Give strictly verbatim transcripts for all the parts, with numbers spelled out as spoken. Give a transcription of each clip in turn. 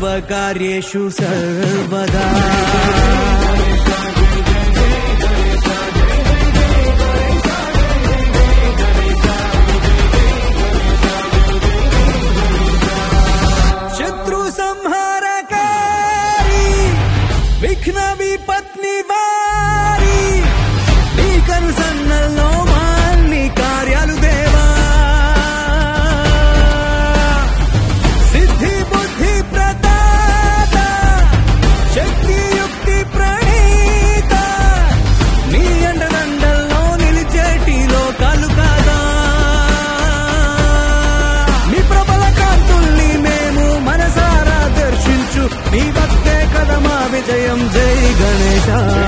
సర్వకార్యేషు సర్వదా శత్రు సంహారకారి విఘ్న విపత్ని వారి నీ కనుసన్నల్లో మాన్ని కార్యాలు దేవా సిద్ధి బుద్ధి ప్రదాత శక్తి యుక్తి ప్రణీత నీ అండదండల్లో నిలిచేటి లోకాలు కాదా నీ ప్రబల కాంతుల్ని మేము మనసారా దర్శించు నీ భక్తే కదమా విజయం జై గణేశ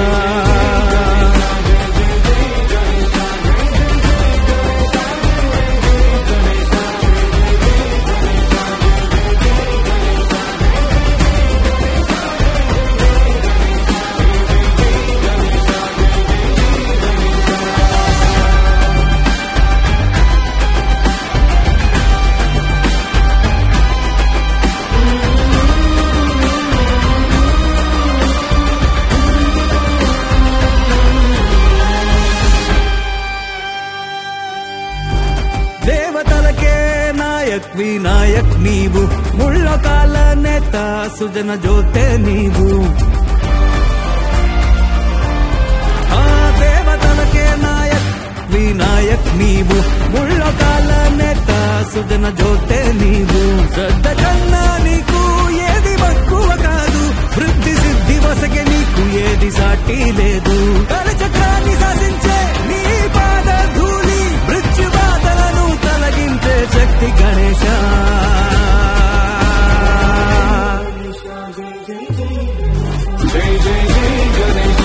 దేవతలకే నాయక్ వినాయక్ నీవు ముళ్ళకాల నేత సుజన జ్యోతే నీవు ఆ దేవతలకే నాయక్ వినాయక్ నీవు ముళ్ళకాల నేత సుజన జ్యోతే నీవు శ్రద్ధ కన్నా నీకు ఏది మక్కువ కాదు వృద్ధి సిద్ధి వసగే నీకు ఏది సాటి లేదు కలచక్రాన్ని శాసించే నీ పాద ధూళి మృత్యుబాధలను తొలగించే శక్తి గణేశ జై జై జై గణేశ